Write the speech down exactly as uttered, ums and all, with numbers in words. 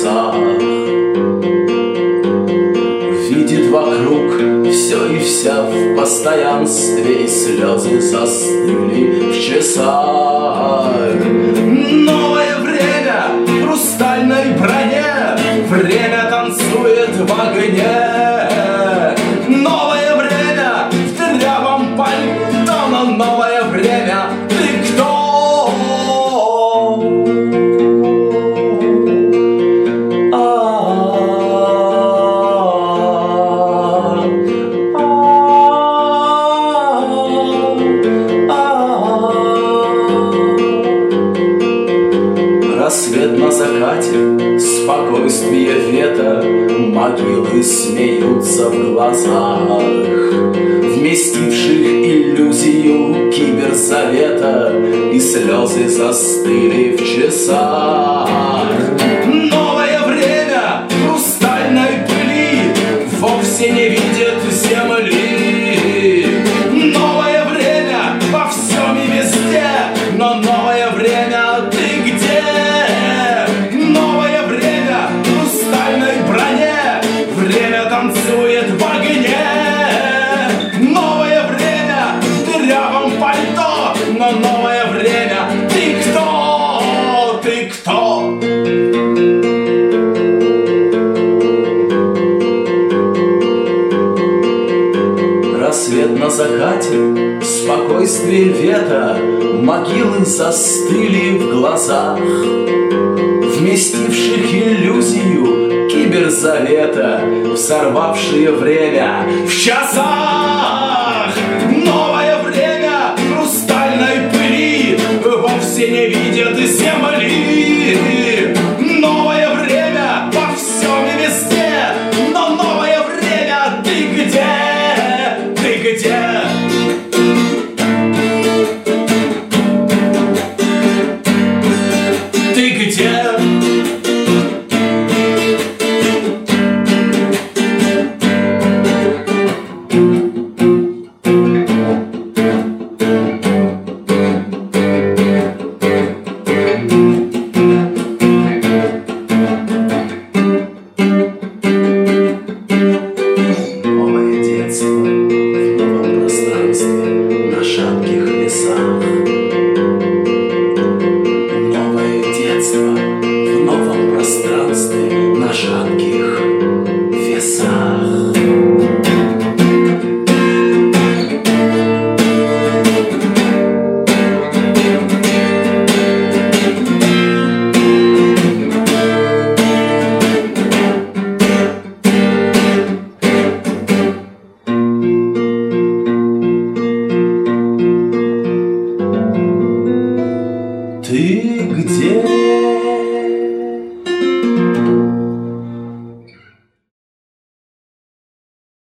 небесах. Видит вокруг все и вся в постоянстве, и слезы застыли в часах. Новое время в хрустальной броне, время танцует в огне. Новое время в дырявом пальто, но новое время ты кто? Рассвет на закате, спокойствие вета, могилы смеются в глазах, вместивших иллюзию киберзавета, и слезы застыли в часах. Новое время хрустальной пыли вовсе не видит земли. Новое время во всем и везде, но новое время ты где? Новое время в хрустальной броне, время танцует в огне. Новое время в дырявом пальто, но новое время ты кто? Ты кто? Рассвет на закате, спокойствие вета, могилы застыли в глазах, вместивших иллюзию киберзавета, взорвавшие время в часах. Новое время хрустальной пыли вовсе не видит земли. Новое время во всем и везде, но новое время ты где? Ты где? Ты где? Новое детство в новом пространстве, на шатких лесах. Новое детство в новом пространстве, на шатких весах. Ты где?